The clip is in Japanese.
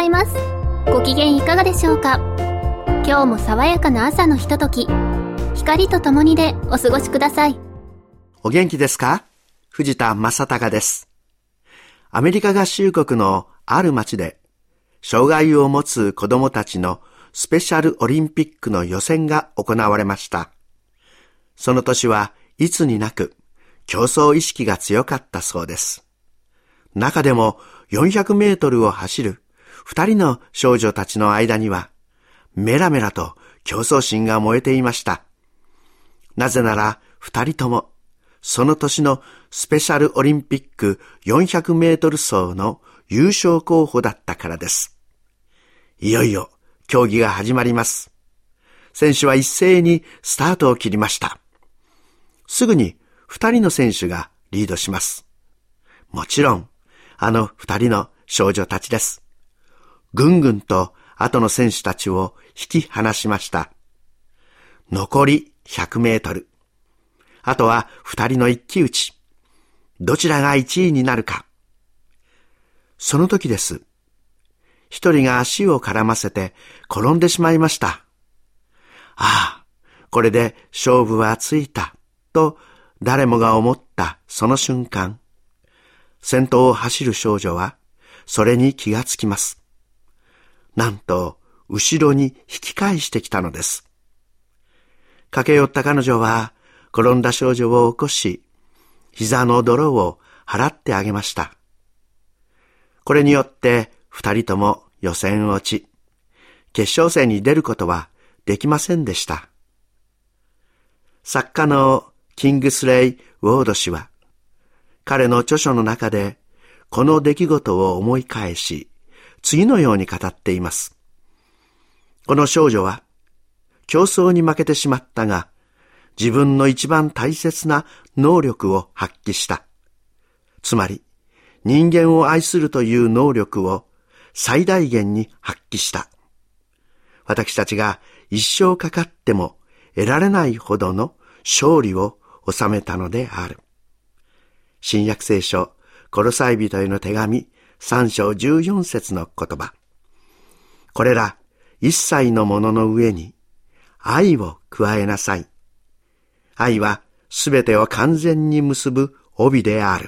います。ご機嫌いかがでしょうか。今日も爽やかな朝のひととき、光とともにでお過ごしください。 お元気ですか？藤田正隆です。アメリカ合衆国のある町で、障害を持つ子供たちのスペシャルオリンピックの予選が行われました。その年はいつになく競争意識が強かったそうです。中でも400メートルを走る2人の少女たちの間には、メラメラと競争心が燃えていました。なぜなら2人とも、その年のスペシャルオリンピック400メートル走の優勝候補だったからです。いよいよ競技が始まります。選手は一斉にスタートを切りました。すぐに2人の選手がリードします。もちろん、あの2人の少女たちです。ぐんぐんと後の選手たちを引き離しました。残り100メートル。あとは2人の一騎打ち。どちらが1位になるか。その時です。1人が足を絡ませて転んでしまいました。ああ、これで勝負はついた、と誰もが思ったその瞬間、先頭を走る少女はそれに気がつきます。なんと後ろに引き返してきたのです。駆け寄った彼女は転んだ少女を起こし、膝の泥を払ってあげました。これによって二人とも予選落ち、決勝戦に出ることはできませんでした。作家のキングスレイ・ウォード氏は、彼の著書の中でこの出来事を思い返し、次のように語っています。この少女は競争に負けてしまったが、自分の一番大切な能力を発揮した。つまり、人間を愛するという能力を最大限に発揮した。私たちが一生かかっても得られないほどの勝利を収めたのである。新約聖書、コロサイ人への手紙3章14節の言葉。これら一切のものの上に愛を加えなさい。愛はすべてを完全に結ぶ帯である。